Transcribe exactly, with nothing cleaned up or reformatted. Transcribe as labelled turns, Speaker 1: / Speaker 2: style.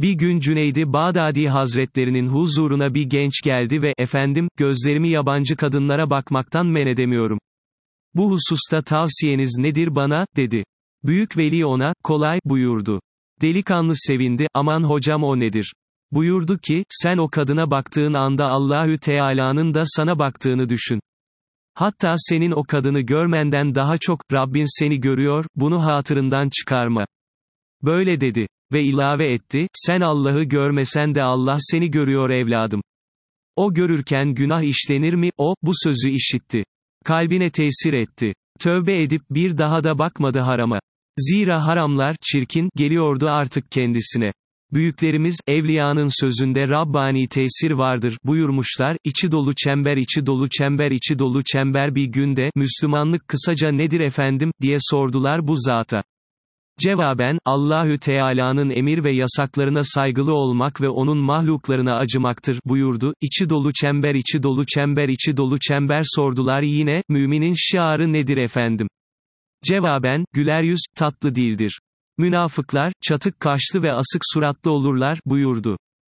Speaker 1: Bir gün Cüneyd-i Bağdadi Hazretlerinin huzuruna bir genç geldi ve, efendim, gözlerimi yabancı kadınlara bakmaktan men edemiyorum. Bu hususta tavsiyeniz nedir bana, dedi. Büyük veli ona, kolay, buyurdu. Delikanlı sevindi, aman hocam o nedir? Buyurdu ki, sen o kadına baktığın anda Allahü Teala'nın da sana baktığını düşün. Hatta senin o kadını görmenden daha çok, Rabbin seni görüyor, bunu hatırından çıkarma. Böyle dedi. Ve ilave etti, sen Allah'ı görmesen de Allah seni görüyor evladım. O görürken günah işlenir mi, o, bu sözü işitti. Kalbine tesir etti. Tövbe edip bir daha da bakmadı harama. Zira haramlar, çirkin, geliyordu artık kendisine. Büyüklerimiz, evliyanın sözünde Rabbani tesir vardır, buyurmuşlar, içi dolu çember içi dolu çember içi dolu çember bir günde, Müslümanlık kısaca nedir efendim, diye sordular bu zata. Cevaben, Allahü Teala'nın emir ve yasaklarına saygılı olmak ve onun mahluklarına acımaktır, buyurdu. İçi dolu çember içi dolu çember içi dolu çember sordular yine, müminin şiarı nedir efendim? Cevaben, güler yüz, tatlı dildir. Münafıklar, çatık kaşlı ve asık suratlı olurlar, buyurdu.